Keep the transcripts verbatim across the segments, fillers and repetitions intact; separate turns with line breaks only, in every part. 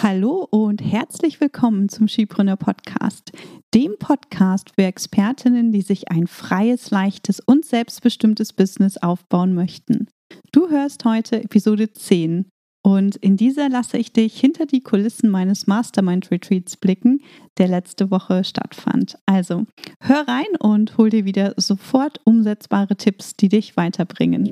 Hallo und herzlich willkommen zum Skipreneur Podcast, dem Podcast für Expertinnen, die sich ein freies, leichtes und selbstbestimmtes Business aufbauen möchten. Du hörst heute Episode zehn und in dieser lasse ich dich hinter die Kulissen meines Mastermind-Retreats blicken, der letzte Woche stattfand. Also hör rein und hol dir wieder sofort umsetzbare Tipps, die dich weiterbringen.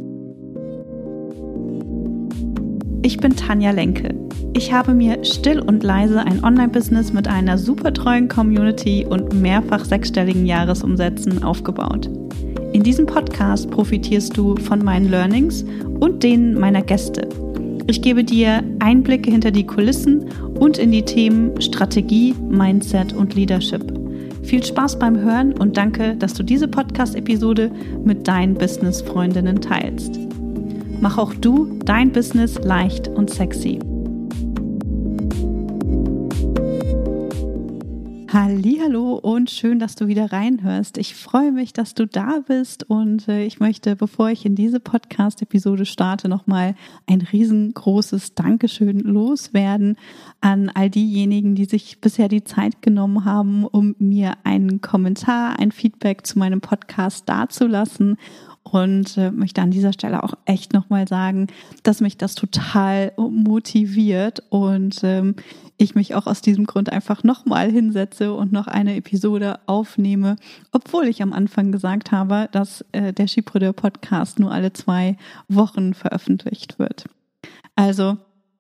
Ich bin Tanja Lenke. Ich habe mir still und leise ein Online-Business mit einer super treuen Community und mehrfach sechsstelligen Jahresumsätzen aufgebaut. In diesem Podcast profitierst du von meinen Learnings und denen meiner Gäste. Ich gebe dir Einblicke hinter die Kulissen und in die Themen Strategie, Mindset und Leadership. Viel Spaß beim Hören und danke, dass du diese Podcast-Episode mit deinen Business-Freundinnen teilst. Mach auch du dein Business leicht und sexy. Hallihallo und schön, dass du wieder reinhörst. Ich freue mich, dass du da bist und äh, ich möchte, bevor ich in diese Podcast-Episode starte, nochmal ein riesengroßes Dankeschön loswerden an all diejenigen, die sich bisher die Zeit genommen haben, um mir einen Kommentar, ein Feedback zu meinem Podcast dazulassen. Und äh, möchte an dieser Stelle auch echt nochmal sagen, dass mich das total motiviert und ähm, ich mich auch aus diesem Grund einfach nochmal hinsetze und noch eine Episode aufnehme, obwohl ich am Anfang gesagt habe, dass äh, der Skipreneur Podcast nur alle zwei Wochen veröffentlicht wird. Also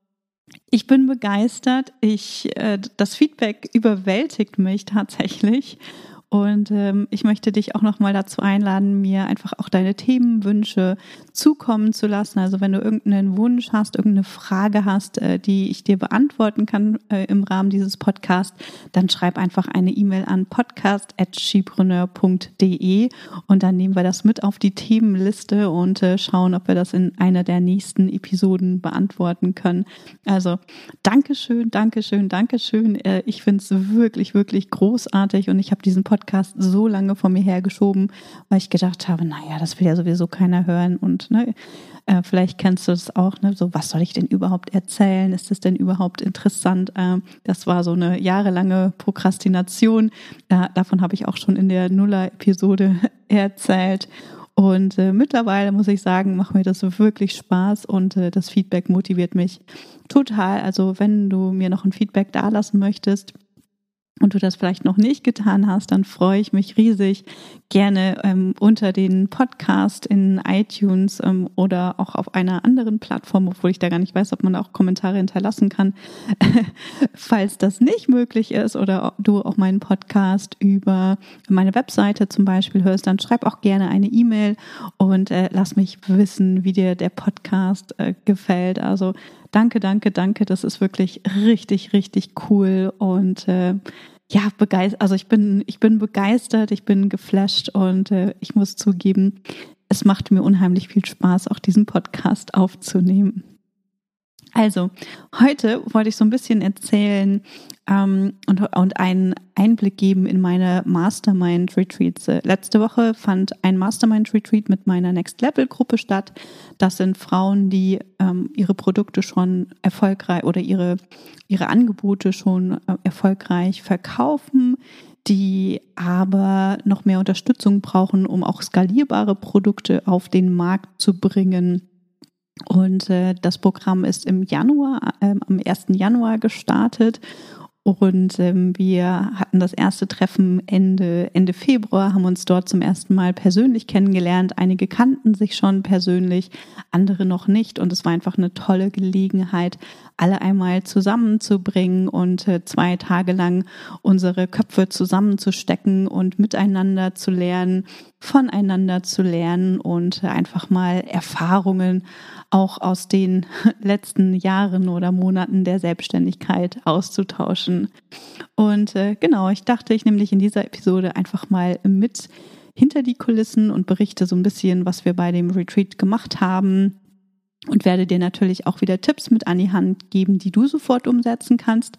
ich bin begeistert, ich äh, das Feedback überwältigt mich tatsächlich. Und ähm, ich möchte dich auch nochmal dazu einladen, mir einfach auch deine Themenwünsche zukommen zu lassen. Also wenn du irgendeinen Wunsch hast, irgendeine Frage hast, äh, die ich dir beantworten kann äh, im Rahmen dieses Podcasts, dann schreib einfach eine E-Mail an podcast at skipreneur punkt de und dann nehmen wir das mit auf die Themenliste und äh, schauen, ob wir das in einer der nächsten Episoden beantworten können. Also Dankeschön, Dankeschön, Dankeschön. Äh, ich finde es wirklich, wirklich großartig und ich habe diesen Podcast Podcast so lange vor mir hergeschoben, weil ich gedacht habe, naja, das will ja sowieso keiner hören und ne, äh, vielleicht kennst du das auch, ne, so was soll ich denn überhaupt erzählen? Ist das denn überhaupt interessant? Äh, das war so eine jahrelange Prokrastination. Äh, davon habe ich auch schon in der Nuller-Episode erzählt. Und äh, mittlerweile muss ich sagen, macht mir das wirklich Spaß und äh, das Feedback motiviert mich total. Also wenn du mir noch ein Feedback dalassen möchtest, und du das vielleicht noch nicht getan hast, dann freue ich mich riesig, gerne ähm, unter den Podcast in iTunes ähm, oder auch auf einer anderen Plattform, obwohl ich da gar nicht weiß, ob man da auch Kommentare hinterlassen kann. Falls das nicht möglich ist oder du auch meinen Podcast über meine Webseite zum Beispiel hörst, dann schreib auch gerne eine E-Mail und äh, lass mich wissen, wie dir der Podcast äh, gefällt. Also danke, danke, danke. Das ist wirklich richtig, richtig cool und äh, ja, begeistert. Also ich bin, ich bin begeistert, ich bin geflasht und äh, ich muss zugeben, es macht mir unheimlich viel Spaß, auch diesen Podcast aufzunehmen. Also, heute wollte ich so ein bisschen erzählen ähm, und, und einen Einblick geben in meine Mastermind-Retreats. Letzte Woche fand ein Mastermind-Retreat mit meiner Next-Level-Gruppe statt. Das sind Frauen, die ähm, ihre Produkte schon erfolgreich oder ihre, ihre Angebote schon äh, erfolgreich verkaufen, die aber noch mehr Unterstützung brauchen, um auch skalierbare Produkte auf den Markt zu bringen. Und äh, das Programm ist im Januar, äh, am ersten Januar gestartet und ähm, wir hatten das erste Treffen Ende, Ende Februar, haben uns dort zum ersten Mal persönlich kennengelernt. Einige kannten sich schon persönlich, andere noch nicht und es war einfach eine tolle Gelegenheit, alle einmal zusammenzubringen und äh, zwei Tage lang unsere Köpfe zusammenzustecken und miteinander zu lernen, voneinander zu lernen und äh, einfach mal Erfahrungen auch aus den letzten Jahren oder Monaten der Selbstständigkeit auszutauschen. Und äh, genau, ich dachte, ich nehme dich in dieser Episode einfach mal mit hinter die Kulissen und berichte so ein bisschen, was wir bei dem Retreat gemacht haben und werde dir natürlich auch wieder Tipps mit an die Hand geben, die du sofort umsetzen kannst.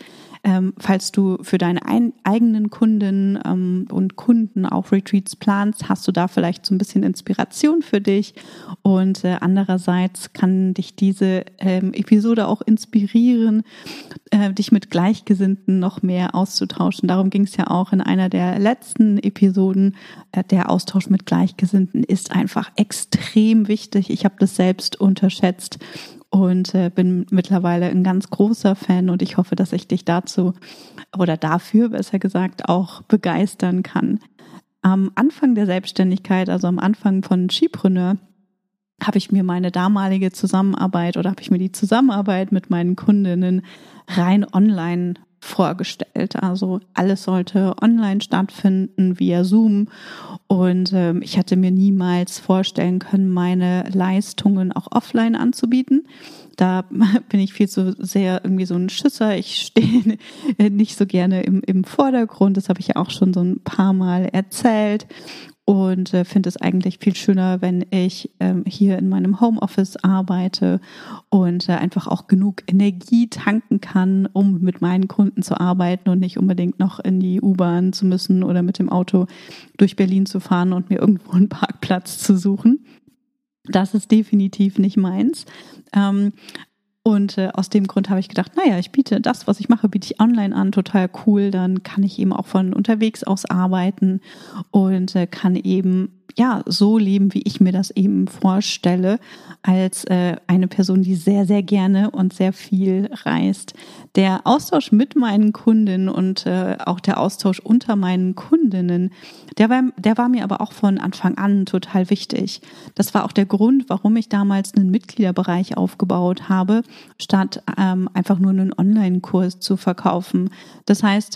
Ähm, falls du für deine ein, eigenen Kundinnen ähm, und Kunden auch Retreats planst, hast du da vielleicht so ein bisschen Inspiration für dich. Und äh, andererseits kann dich diese ähm, Episode auch inspirieren, äh, dich mit Gleichgesinnten noch mehr auszutauschen. Darum ging es ja auch in einer der letzten Episoden. Äh, der Austausch mit Gleichgesinnten ist einfach extrem wichtig. Ich habe das selbst unterschätzt und äh, bin mittlerweile ein ganz großer Fan und ich hoffe, dass ich dich dazu oder dafür, besser gesagt, auch begeistern kann. Am Anfang der Selbstständigkeit, also am Anfang von Skipreneur, habe ich mir meine damalige Zusammenarbeit oder habe ich mir die Zusammenarbeit mit meinen Kundinnen rein online vorgestellt. Also alles sollte online stattfinden via Zoom und ähm, ich hatte mir niemals vorstellen können, meine Leistungen auch offline anzubieten. Da bin ich viel zu sehr irgendwie so ein Schisser. Ich stehe nicht so gerne im, im Vordergrund. Das habe ich ja auch schon so ein paar Mal erzählt. Und äh, finde es eigentlich viel schöner, wenn ich ähm, hier in meinem Homeoffice arbeite und äh, einfach auch genug Energie tanken kann, um mit meinen Kunden zu arbeiten und nicht unbedingt noch in die U-Bahn zu müssen oder mit dem Auto durch Berlin zu fahren und mir irgendwo einen Parkplatz zu suchen. Das ist definitiv nicht meins. Ähm, Und äh, aus dem Grund habe ich gedacht, naja, ich biete das, was ich mache, biete ich online an, total cool. Dann kann ich eben auch von unterwegs aus arbeiten und äh, kann eben ja so leben, wie ich mir das eben vorstelle, als äh, eine Person, die sehr, sehr gerne und sehr viel reist. Der Austausch mit meinen Kundinnen und äh, auch der Austausch unter meinen Kundinnen, der war, der war mir aber auch von Anfang an total wichtig. Das war auch der Grund, warum ich damals einen Mitgliederbereich aufgebaut habe, statt ähm, einfach nur einen Online-Kurs zu verkaufen. Das heißt,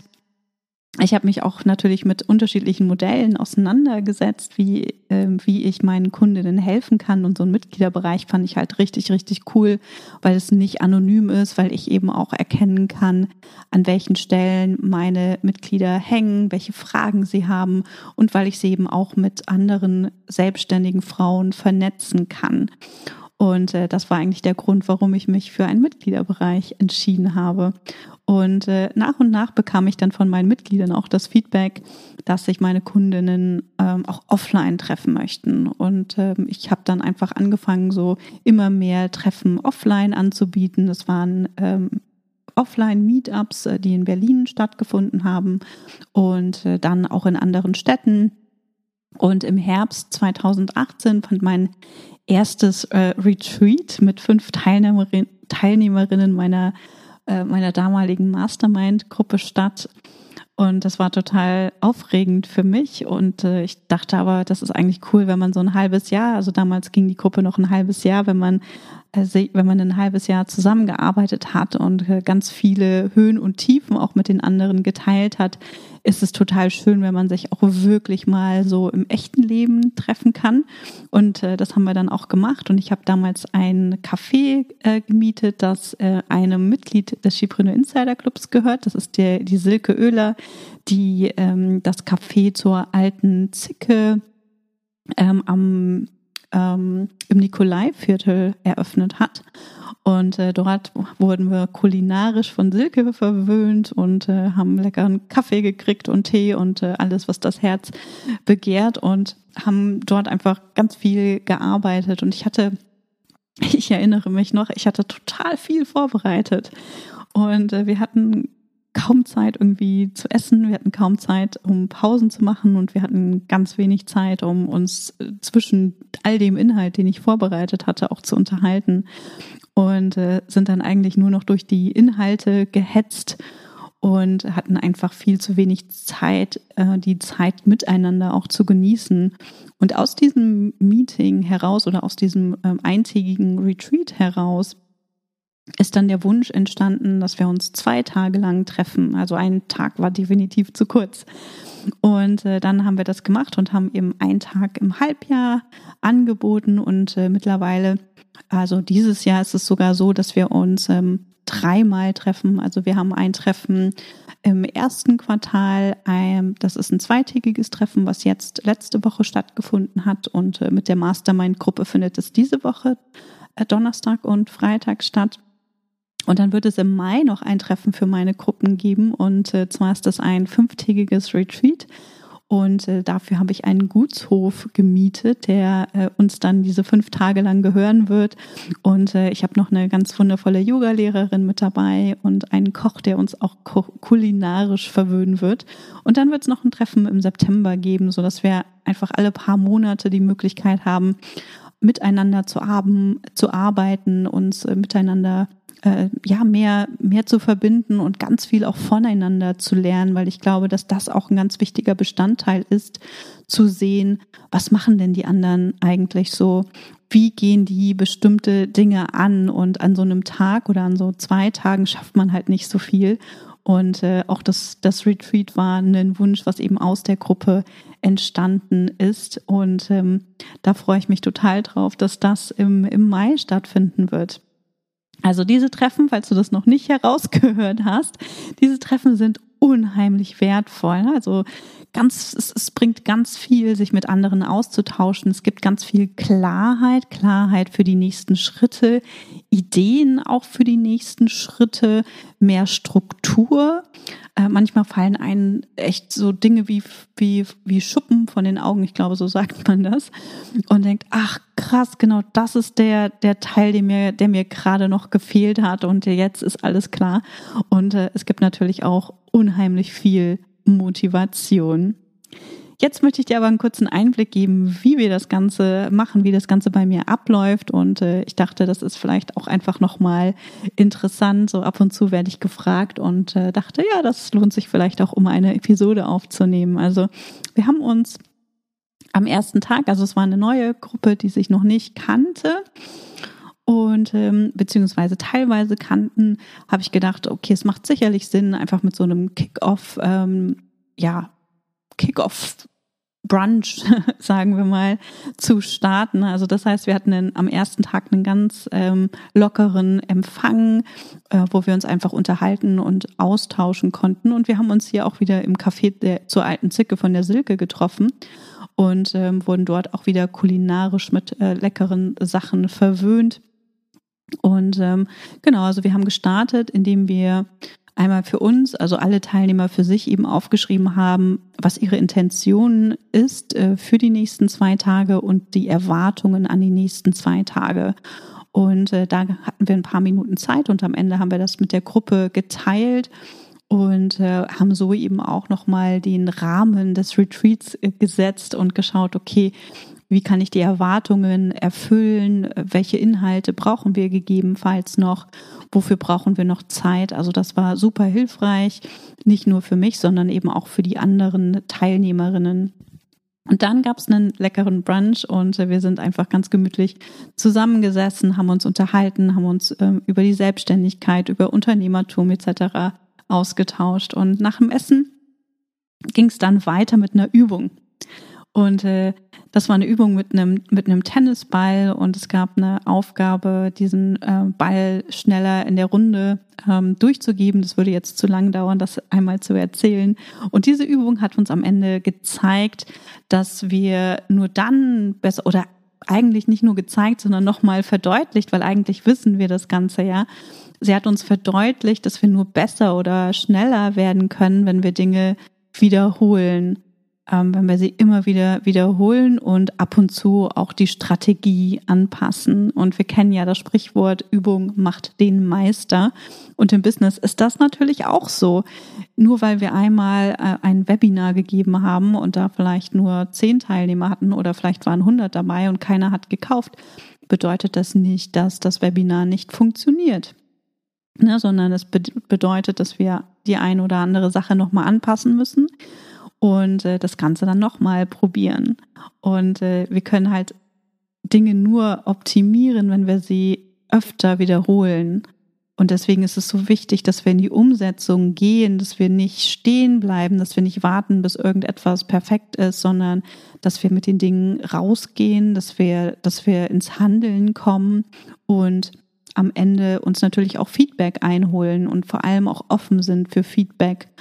ich habe mich auch natürlich mit unterschiedlichen Modellen auseinandergesetzt, wie, äh, wie ich meinen Kundinnen helfen kann. Und so einen Mitgliederbereich fand ich halt richtig, richtig cool, weil es nicht anonym ist, weil ich eben auch erkennen kann, an welchen Stellen meine Mitglieder hängen, welche Fragen sie haben und weil ich sie eben auch mit anderen selbstständigen Frauen vernetzen kann. Und äh, das war eigentlich der Grund, warum ich mich für einen Mitgliederbereich entschieden habe. Und äh, nach und nach bekam ich dann von meinen Mitgliedern auch das Feedback, dass sich meine Kundinnen ähm, auch offline treffen möchten. Und ähm, ich habe dann einfach angefangen, so immer mehr Treffen offline anzubieten. Das waren ähm, Offline-Meetups, äh, die in Berlin stattgefunden haben und äh, dann auch in anderen Städten. Und im Herbst zweitausendachtzehn fand mein erstes äh, Retreat mit fünf Teilnehmerin, Teilnehmerinnen meiner, äh, meiner damaligen Mastermind-Gruppe statt. Und das war total aufregend für mich. Und äh, ich dachte aber, das ist eigentlich cool, wenn man so ein halbes Jahr, also damals ging die Gruppe noch ein halbes Jahr, wenn man äh, wenn man ein halbes Jahr zusammengearbeitet hat und äh, ganz viele Höhen und Tiefen auch mit den anderen geteilt hat, ist es total schön, wenn man sich auch wirklich mal so im echten Leben treffen kann. Und äh, das haben wir dann auch gemacht. Und ich habe damals ein Café äh, gemietet, das äh, einem Mitglied des Skipreneur Insider Clubs gehört. Das ist der, die Silke Oehler, die ähm, das Café zur alten Zicke ähm, am ähm, im Nikolaiviertel eröffnet hat. Und äh, dort wurden wir kulinarisch von Silke verwöhnt und äh, haben leckeren Kaffee gekriegt und Tee und äh, alles, was das Herz begehrt, und haben dort einfach ganz viel gearbeitet. Und ich hatte, ich erinnere mich noch, ich hatte total viel vorbereitet. Und äh, wir hatten kaum Zeit irgendwie zu essen, wir hatten kaum Zeit, um Pausen zu machen, und wir hatten ganz wenig Zeit, um uns zwischen all dem Inhalt, den ich vorbereitet hatte, auch zu unterhalten, und äh, sind dann eigentlich nur noch durch die Inhalte gehetzt und hatten einfach viel zu wenig Zeit, äh, die Zeit miteinander auch zu genießen. Und aus diesem Meeting heraus oder aus diesem ähm, eintägigen Retreat heraus ist dann der Wunsch entstanden, dass wir uns zwei Tage lang treffen. Also ein Tag war definitiv zu kurz. Und äh, dann haben wir das gemacht und haben eben einen Tag im Halbjahr angeboten. Und äh, mittlerweile, also dieses Jahr ist es sogar so, dass wir uns ähm, dreimal treffen. Also wir haben ein Treffen im ersten Quartal. Ähm, das ist ein zweitägiges Treffen, was jetzt letzte Woche stattgefunden hat. Und äh, mit der Mastermind-Gruppe findet es diese Woche äh, Donnerstag und Freitag statt. Und dann wird es im Mai noch ein Treffen für meine Gruppen geben und äh, zwar ist das ein fünftägiges Retreat. Und äh, dafür habe ich einen Gutshof gemietet, der äh, uns dann diese fünf Tage lang gehören wird. Und äh, ich habe noch eine ganz wundervolle Yogalehrerin mit dabei und einen Koch, der uns auch ko- kulinarisch verwöhnen wird. Und dann wird es noch ein Treffen im September geben, sodass wir einfach alle paar Monate die Möglichkeit haben, miteinander zu, haben, zu arbeiten, uns äh, miteinander Äh, ja, mehr, mehr zu verbinden und ganz viel auch voneinander zu lernen, weil ich glaube, dass das auch ein ganz wichtiger Bestandteil ist, zu sehen, was machen denn die anderen eigentlich so, wie gehen die bestimmte Dinge an und an so einem Tag oder an so zwei Tagen schafft man halt nicht so viel und äh, auch das, das Retreat war ein Wunsch, was eben aus der Gruppe entstanden ist und ähm, da freue ich mich total drauf, dass das im, im Mai stattfinden wird. Also diese Treffen, falls du das noch nicht herausgehört hast, diese Treffen sind unheimlich wertvoll. Also ganz, es, es bringt ganz viel, sich mit anderen auszutauschen. Es gibt ganz viel Klarheit, Klarheit für die nächsten Schritte, Ideen auch für die nächsten Schritte, mehr Struktur. Äh, manchmal fallen einem echt so Dinge wie, wie, wie Schuppen von den Augen, ich glaube, so sagt man das. Und denkt, ach krass, genau das ist der, der Teil, der mir, der mir gerade noch gefehlt hat und jetzt ist alles klar. Und äh, es gibt natürlich auch unheimlich viel Motivation. Jetzt möchte ich dir aber einen kurzen Einblick geben, wie wir das Ganze machen, wie das Ganze bei mir abläuft und äh, ich dachte, das ist vielleicht auch einfach nochmal interessant, so ab und zu werde ich gefragt und äh, dachte, ja, das lohnt sich vielleicht auch, um eine Episode aufzunehmen. Also wir haben uns am ersten Tag, also es war eine neue Gruppe, die sich noch nicht kannte und ähm, beziehungsweise teilweise kannten, habe ich gedacht, okay, es macht sicherlich Sinn, einfach mit so einem Kick-Off, ähm, ja, Kick-Off-Brunch, sagen wir mal, zu starten. Also das heißt, wir hatten einen, am ersten Tag einen ganz ähm, lockeren Empfang, äh, wo wir uns einfach unterhalten und austauschen konnten. Und wir haben uns hier auch wieder im Café der, zur alten Zicke von der Silke getroffen und ähm, wurden dort auch wieder kulinarisch mit äh, leckeren Sachen verwöhnt. Und ähm, genau, also wir haben gestartet, indem wir einmal für uns, also alle Teilnehmer für sich eben aufgeschrieben haben, was ihre Intention ist äh, für die nächsten zwei Tage und die Erwartungen an die nächsten zwei Tage. Und äh, da hatten wir ein paar Minuten Zeit und am Ende haben wir das mit der Gruppe geteilt und äh, haben so eben auch nochmal den Rahmen des Retreats äh, gesetzt und geschaut, okay, wie kann ich die Erwartungen erfüllen? Welche Inhalte brauchen wir gegebenenfalls noch? Wofür brauchen wir noch Zeit? Also das war super hilfreich, nicht nur für mich, sondern eben auch für die anderen Teilnehmerinnen. Und dann gab es einen leckeren Brunch und wir sind einfach ganz gemütlich zusammengesessen, haben uns unterhalten, haben uns ähm, über die Selbstständigkeit, über Unternehmertum et cetera ausgetauscht. Und nach dem Essen ging es dann weiter mit einer Übung. Und äh, das war eine Übung mit einem mit einem Tennisball und es gab eine Aufgabe, diesen äh, Ball schneller in der Runde ähm, durchzugeben. Das würde jetzt zu lang dauern, das einmal zu erzählen. Und diese Übung hat uns am Ende gezeigt, dass wir nur dann besser oder eigentlich nicht nur gezeigt, sondern nochmal verdeutlicht, weil eigentlich wissen wir das Ganze ja. Sie hat uns verdeutlicht, dass wir nur besser oder schneller werden können, wenn wir Dinge wiederholen. Ähm, wenn wir sie immer wieder wiederholen und ab und zu auch die Strategie anpassen. Und wir kennen ja das Sprichwort, Übung macht den Meister. Und im Business ist das natürlich auch so. Nur weil wir einmal äh, ein Webinar gegeben haben und da vielleicht nur zehn Teilnehmer hatten oder vielleicht waren hundert dabei und keiner hat gekauft, bedeutet das nicht, dass das Webinar nicht funktioniert. Ne, sondern es be- bedeutet, dass wir die eine oder andere Sache nochmal anpassen müssen. Und äh, das Ganze dann nochmal probieren. Und äh, wir können halt Dinge nur optimieren, wenn wir sie öfter wiederholen. Und deswegen ist es so wichtig, dass wir in die Umsetzung gehen, dass wir nicht stehen bleiben, dass wir nicht warten, bis irgendetwas perfekt ist, sondern dass wir mit den Dingen rausgehen, dass wir, dass wir ins Handeln kommen und am Ende uns natürlich auch Feedback einholen und vor allem auch offen sind für Feedback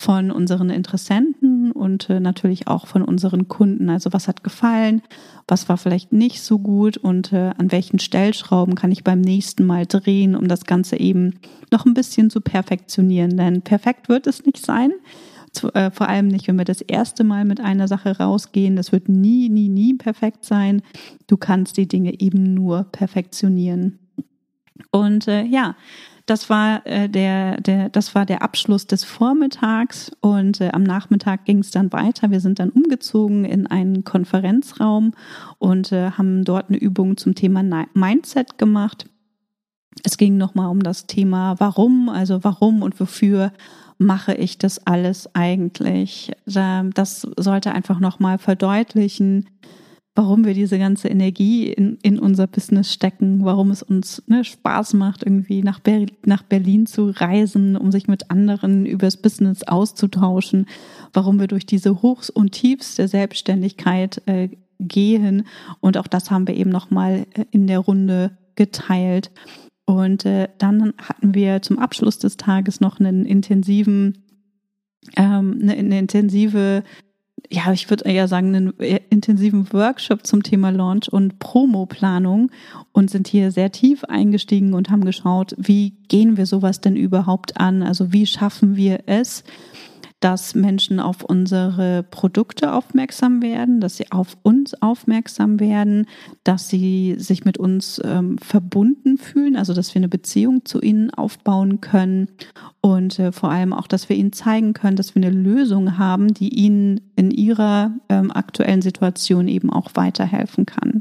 von unseren Interessenten und äh, natürlich auch von unseren Kunden. Also was hat gefallen, was war vielleicht nicht so gut und äh, an welchen Stellschrauben kann ich beim nächsten Mal drehen, um das Ganze eben noch ein bisschen zu perfektionieren. Denn perfekt wird es nicht sein. Zu, äh, vor allem nicht, wenn wir das erste Mal mit einer Sache rausgehen. Das wird nie, nie, nie perfekt sein. Du kannst die Dinge eben nur perfektionieren. Und äh, ja, das war äh, der, der, das war der Abschluss des Vormittags und äh, am Nachmittag ging es dann weiter. Wir sind dann umgezogen in einen Konferenzraum und äh, haben dort eine Übung zum Thema Mindset gemacht. Es ging nochmal um das Thema Warum, also warum und wofür mache ich das alles eigentlich? Das sollte einfach nochmal verdeutlichen, warum wir diese ganze Energie in, in unser Business stecken, warum es uns ne, Spaß macht, irgendwie nach, Ber- nach Berlin zu reisen, um sich mit anderen über das Business auszutauschen, warum wir durch diese Hochs und Tiefs der Selbstständigkeit äh, gehen. Und auch das haben wir eben nochmal in der Runde geteilt. Und äh, dann hatten wir zum Abschluss des Tages noch einen intensiven, ähm, eine, eine intensive, ja, ich würde eher sagen, einen intensiven Workshop zum Thema Launch und Promo-Planung und sind hier sehr tief eingestiegen und haben geschaut, wie gehen wir sowas denn überhaupt an? Also wie schaffen wir es, dass Menschen auf unsere Produkte aufmerksam werden, dass sie auf uns aufmerksam werden, dass sie sich mit uns ähm, verbunden fühlen, also dass wir eine Beziehung zu ihnen aufbauen können und äh, vor allem auch, dass wir ihnen zeigen können, dass wir eine Lösung haben, die ihnen in ihrer ähm, aktuellen Situation eben auch weiterhelfen kann.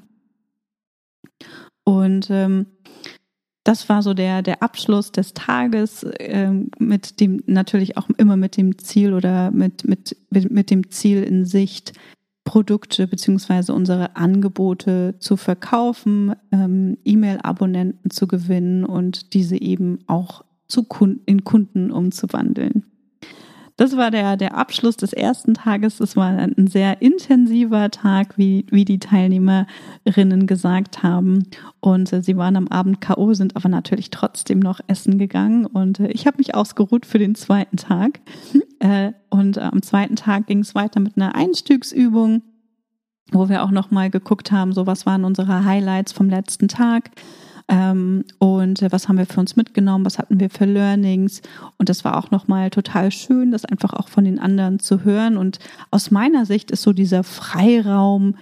Und ähm, das war so der, der Abschluss des Tages, äh, mit dem, natürlich auch immer mit dem Ziel oder mit, mit, mit, mit dem Ziel in Sicht, Produkte beziehungsweise unsere Angebote zu verkaufen, ähm, E-Mail-Abonnenten zu gewinnen und diese eben auch zu Kunden, in Kunden umzuwandeln. Das war der, der Abschluss des ersten Tages. Das war ein sehr intensiver Tag, wie, wie die Teilnehmerinnen gesagt haben. Und äh, sie waren am Abend K O, sind aber natürlich trotzdem noch essen gegangen. Und äh, ich habe mich ausgeruht für den zweiten Tag. Äh, und äh, am zweiten Tag ging es weiter mit einer Einstiegsübung, wo wir auch nochmal geguckt haben, so was waren unsere Highlights vom letzten Tag. Ähm, und was haben wir für uns mitgenommen, was hatten wir für Learnings, und das war auch nochmal total schön, das einfach auch von den anderen zu hören. Und aus meiner Sicht ist so dieser Freiraum,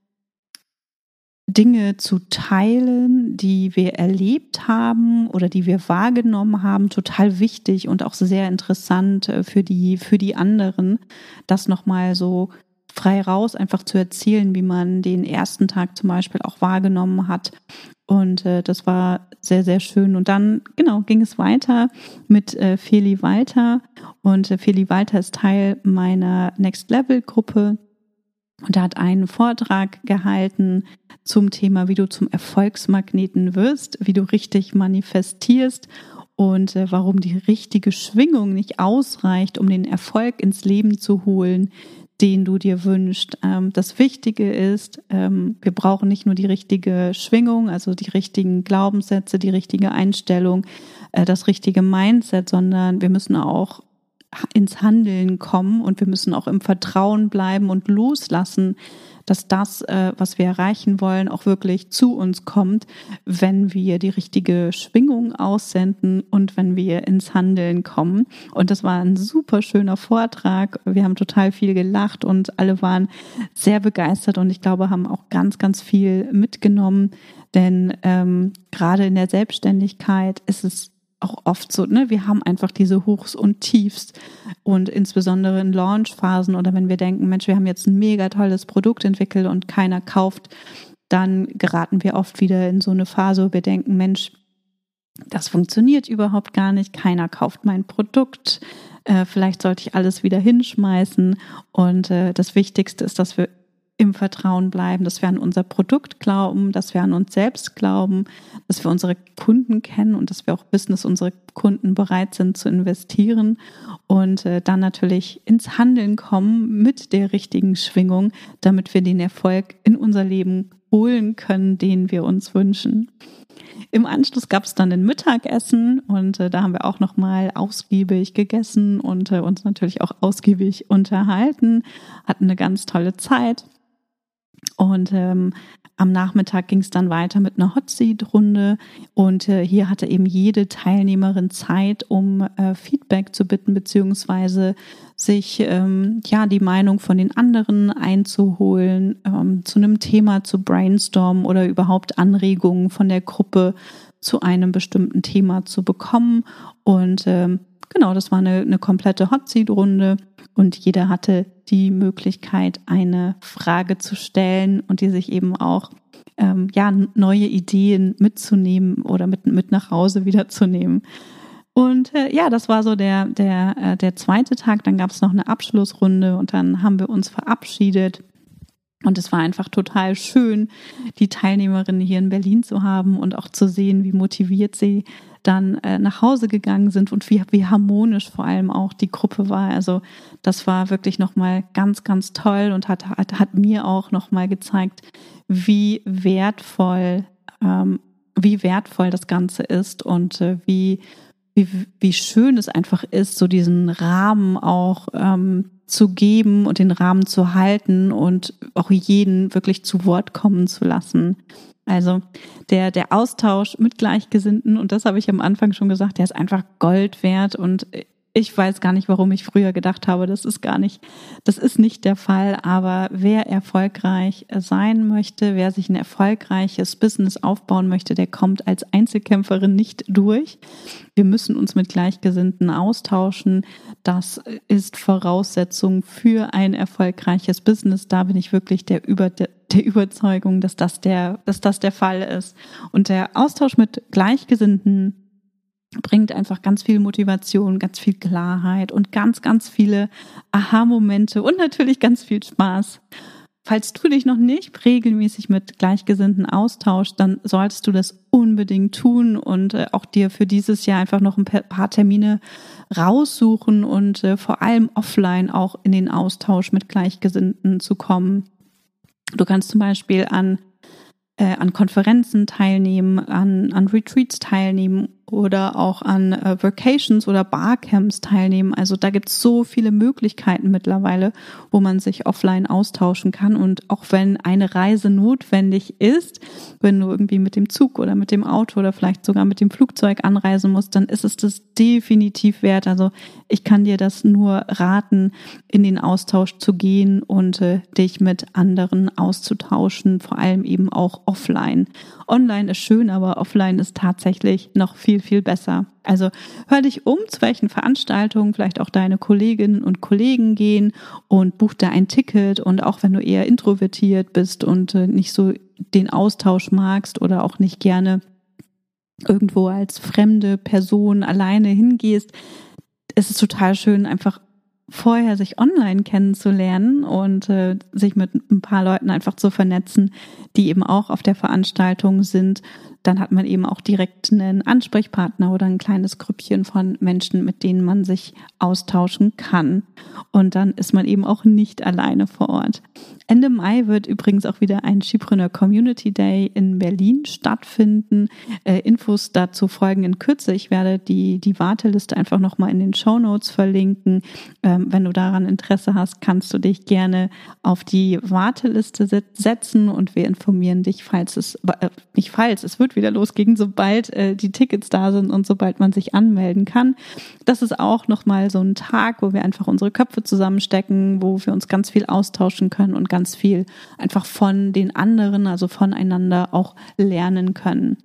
Dinge zu teilen, die wir erlebt haben oder die wir wahrgenommen haben, total wichtig und auch sehr interessant für die, für die anderen, das nochmal so frei raus einfach zu erzählen, wie man den ersten Tag zum Beispiel auch wahrgenommen hat. Und äh, das war sehr, sehr schön. Und dann, genau, ging es weiter mit äh, Feli Walter. Und äh, Feli Walter ist Teil meiner Next Level Gruppe. Und er hat einen Vortrag gehalten zum Thema, wie du zum Erfolgsmagneten wirst, wie du richtig manifestierst und äh, warum die richtige Schwingung nicht ausreicht, um den Erfolg ins Leben zu holen, den du dir wünschst. Ähm, das Wichtige ist, ähm, wir brauchen nicht nur die richtige Schwingung, also die richtigen Glaubenssätze, die richtige Einstellung, äh, das richtige Mindset, sondern wir müssen auch ins Handeln kommen und wir müssen auch im Vertrauen bleiben und loslassen, dass das, äh, was wir erreichen wollen, auch wirklich zu uns kommt, wenn wir die richtige Schwingung aussenden und wenn wir ins Handeln kommen. Und das war ein super schöner Vortrag. Wir haben total viel gelacht und alle waren sehr begeistert und ich glaube, haben auch ganz, ganz viel mitgenommen, denn ähm, gerade in der Selbstständigkeit ist es auch oft so, ne, wir haben einfach diese Hochs und Tiefs und insbesondere in Launchphasen oder wenn wir denken, Mensch, wir haben jetzt ein mega tolles Produkt entwickelt und keiner kauft, dann geraten wir oft wieder in so eine Phase, wo wir denken, Mensch, das funktioniert überhaupt gar nicht, keiner kauft mein Produkt, äh, vielleicht sollte ich alles wieder hinschmeißen und äh, das Wichtigste ist, dass wir im Vertrauen bleiben, dass wir an unser Produkt glauben, dass wir an uns selbst glauben, dass wir unsere Kunden kennen und dass wir auch wissen, dass unsere Kunden bereit sind zu investieren und äh, dann natürlich ins Handeln kommen mit der richtigen Schwingung, damit wir den Erfolg in unser Leben holen können, den wir uns wünschen. Im Anschluss gab es dann ein Mittagessen und äh, da haben wir auch nochmal ausgiebig gegessen und äh, uns natürlich auch ausgiebig unterhalten, hatten eine ganz tolle Zeit. Und ähm, am Nachmittag ging es dann weiter mit einer Hot Seat Runde und äh, hier hatte eben jede Teilnehmerin Zeit, um äh, Feedback zu bitten, beziehungsweise sich ähm, ja die Meinung von den anderen einzuholen, ähm, zu einem Thema zu brainstormen oder überhaupt Anregungen von der Gruppe zu einem bestimmten Thema zu bekommen. Und ähm, genau, das war eine, eine komplette Hot Seat Runde. Und jeder hatte die Möglichkeit, eine Frage zu stellen und die sich eben auch ähm, ja, neue Ideen mitzunehmen oder mit, mit nach Hause wiederzunehmen. Und äh, ja, das war so der, der, äh, der zweite Tag. Dann gab es noch eine Abschlussrunde und dann haben wir uns verabschiedet. Und es war einfach total schön, die Teilnehmerinnen hier in Berlin zu haben und auch zu sehen, wie motiviert sie dann äh, nach Hause gegangen sind und wie, wie harmonisch vor allem auch die Gruppe war. Also das war wirklich nochmal ganz, ganz toll und hat, hat, hat mir auch nochmal gezeigt, wie wertvoll, ähm, wie wertvoll das Ganze ist und äh, wie, wie, wie schön es einfach ist, so diesen Rahmen auch ähm, zu geben und den Rahmen zu halten und auch jeden wirklich zu Wort kommen zu lassen. Also der, der Austausch mit Gleichgesinnten, und das habe ich am Anfang schon gesagt, der ist einfach Gold wert und ich weiß gar nicht, warum ich früher gedacht habe, das ist gar nicht, das ist nicht der Fall, aber wer erfolgreich sein möchte, wer sich ein erfolgreiches Business aufbauen möchte, der kommt als Einzelkämpferin nicht durch. Wir müssen uns mit Gleichgesinnten austauschen. Das ist Voraussetzung für ein erfolgreiches Business. Da bin ich wirklich der, Über, der Überzeugung, dass das der, dass das der Fall ist. Und der Austausch mit Gleichgesinnten bringt einfach ganz viel Motivation, ganz viel Klarheit und ganz, ganz viele Aha-Momente und natürlich ganz viel Spaß. Falls du dich noch nicht regelmäßig mit Gleichgesinnten austauschst, dann solltest du das unbedingt tun und äh, auch dir für dieses Jahr einfach noch ein paar Termine raussuchen und äh, vor allem offline auch in den Austausch mit Gleichgesinnten zu kommen. Du kannst zum Beispiel an, äh, an Konferenzen teilnehmen, an, an Retreats teilnehmen oder auch an äh, Vacations oder Barcamps teilnehmen. Also da gibt es so viele Möglichkeiten mittlerweile, wo man sich offline austauschen kann. Und auch wenn eine Reise notwendig ist, wenn du irgendwie mit dem Zug oder mit dem Auto oder vielleicht sogar mit dem Flugzeug anreisen musst, dann ist es das definitiv wert. Also ich kann dir das nur raten, in den Austausch zu gehen und äh, dich mit anderen auszutauschen, vor allem eben auch offline. Online ist schön, aber offline ist tatsächlich noch viel, viel besser. Also hör dich um, zu welchen Veranstaltungen vielleicht auch deine Kolleginnen und Kollegen gehen und buch da ein Ticket. Und auch wenn du eher introvertiert bist und äh, nicht so den Austausch magst oder auch nicht gerne irgendwo als fremde Person alleine hingehst, es ist total schön, einfach vorher sich online kennenzulernen und äh, sich mit ein paar Leuten einfach zu vernetzen, die eben auch auf der Veranstaltung sind. Dann hat man eben auch direkt einen Ansprechpartner oder ein kleines Grüppchen von Menschen, mit denen man sich austauschen kann. Und dann ist man eben auch nicht alleine vor Ort. Ende Mai wird übrigens auch wieder ein Skipreneur Community Day in Berlin stattfinden. Äh, Infos dazu folgen in Kürze. Ich werde die, die Warteliste einfach nochmal in den Shownotes verlinken. Ähm, wenn du daran Interesse hast, kannst du dich gerne auf die Warteliste setzen und wir informieren dich, falls es, äh, nicht falls, es wird wieder losgehen, sobald äh, die Tickets da sind und sobald man sich anmelden kann. Das ist auch nochmal so ein Tag, wo wir einfach unsere Köpfe zusammenstecken, wo wir uns ganz viel austauschen können und ganz viel einfach von den anderen, also voneinander auch lernen können.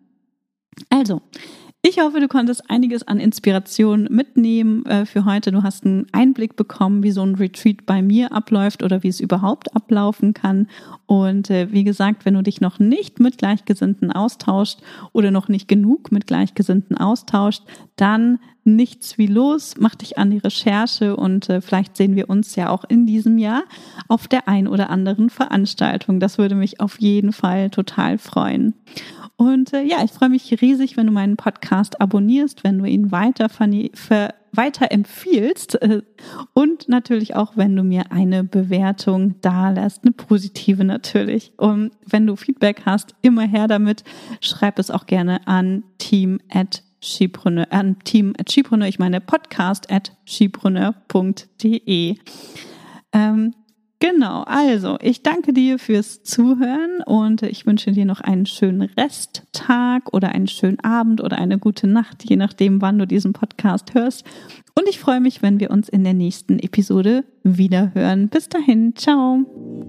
Also, ich hoffe, du konntest einiges an Inspiration mitnehmen äh, für heute. Du hast einen Einblick bekommen, wie so ein Retreat bei mir abläuft oder wie es überhaupt ablaufen kann. Und äh, wie gesagt, wenn du dich noch nicht mit Gleichgesinnten austauscht oder noch nicht genug mit Gleichgesinnten austauscht, dann nichts wie los, mach dich an die Recherche und äh, vielleicht sehen wir uns ja auch in diesem Jahr auf der ein oder anderen Veranstaltung. Das würde mich auf jeden Fall total freuen. Und äh, ja, ich freue mich riesig, wenn du meinen Podcast abonnierst, wenn du ihn weiter, ver- weiter empfiehlst äh, und natürlich auch, wenn du mir eine Bewertung dalässt, eine positive natürlich. Und wenn du Feedback hast, immer her damit. Schreib es auch gerne an team at Skipreneur, an team at Skipreneur, ich meine podcast at skipreneur punkt de. Ähm, Genau, also ich danke dir fürs Zuhören und ich wünsche dir noch einen schönen Resttag oder einen schönen Abend oder eine gute Nacht, je nachdem, wann du diesen Podcast hörst. Und ich freue mich, wenn wir uns in der nächsten Episode wieder hören. Bis dahin, ciao!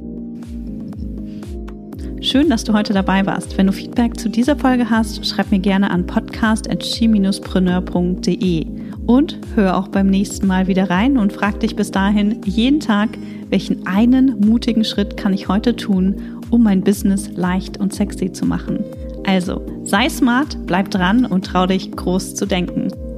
Schön, dass du heute dabei warst. Wenn du Feedback zu dieser Folge hast, schreib mir gerne an podcast at ski preneur punkt de und hör auch beim nächsten Mal wieder rein und frag dich bis dahin jeden Tag, welchen einen mutigen Schritt kann ich heute tun, um mein Business leicht und sexy zu machen. Also, sei smart, bleib dran und trau dich groß zu denken.